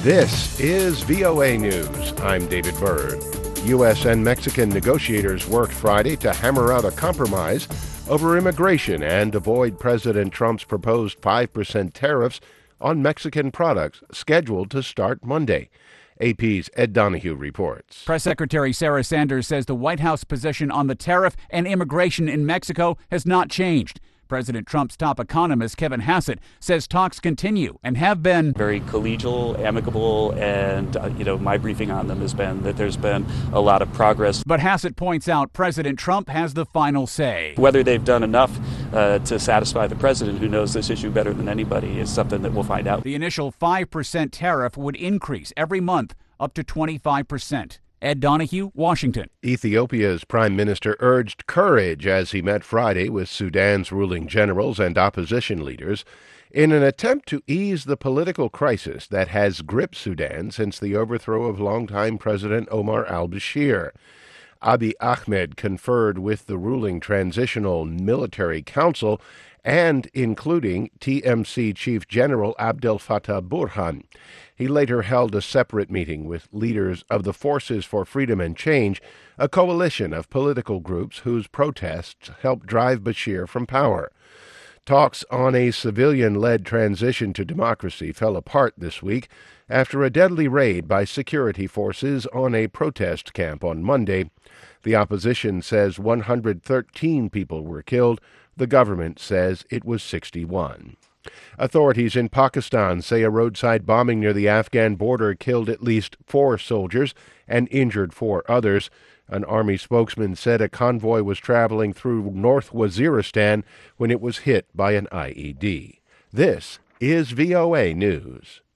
This is VOA News. I'm David Byrd. U.S. and Mexican negotiators worked Friday to hammer out a compromise over immigration and avoid President Trump's proposed 5% tariffs on Mexican products scheduled to start Monday. AP's Ed Donahue reports. Press Secretary Sarah Sanders says the White House position on the tariff and immigration in Mexico has not changed. President Trump's top economist, Kevin Hassett, says talks continue and have been very collegial, amicable, and, my briefing on them has been that there's been a lot of progress. But Hassett points out President Trump has the final say. Whether they've done enough to satisfy the president, who knows this issue better than anybody, is something that we'll find out. The initial 5% tariff would increase every month up to 25%. Ed Donahue, Washington. Ethiopia's prime minister urged courage as he met Friday with Sudan's ruling generals and opposition leaders in an attempt to ease the political crisis that has gripped Sudan since the overthrow of longtime President Omar al-Bashir. Abiy Ahmed conferred with the ruling Transitional Military Council and including TMC Chief General Abdel Fattah Burhan. He later held a separate meeting with leaders of the Forces for Freedom and Change, a coalition of political groups whose protests helped drive Bashir from power. Talks on a civilian-led transition to democracy fell apart this week after a deadly raid by security forces on a protest camp on Monday. The opposition says 113 people were killed. The government says it was 61. Authorities in Pakistan say a roadside bombing near the Afghan border killed at least 4 soldiers and injured 4 others. An army spokesman said a convoy was traveling through North Waziristan when it was hit by an IED. This is VOA News.